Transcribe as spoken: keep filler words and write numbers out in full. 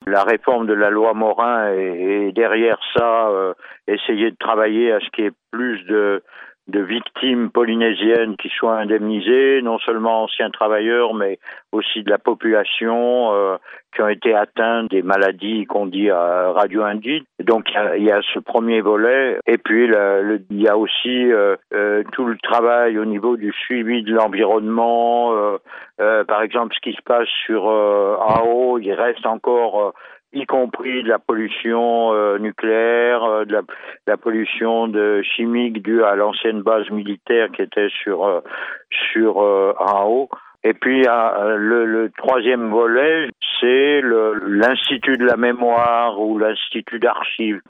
la réforme de la loi Morin et, et derrière ça, euh, essayer de travailler à ce qu'il y ait plus de de victimes polynésiennes qui soient indemnisées, non seulement anciens travailleurs, mais aussi de la population euh, qui ont été atteints des maladies qu'on dit euh, radio-indiques. Donc il y a, il y a ce premier volet, et puis le, le, il y a aussi euh, euh, tout le travail au niveau du suivi de l'environnement. Euh, euh, par exemple, ce qui se passe sur euh, A O, il reste encore euh, y compris de la pollution euh, nucléaire, euh, de, la, de la pollution de chimique due à l'ancienne base militaire qui était sur euh, sur euh, A O. Et puis euh, le, le troisième volet, c'est le, l'Institut de la mémoire ou l'Institut d'archives.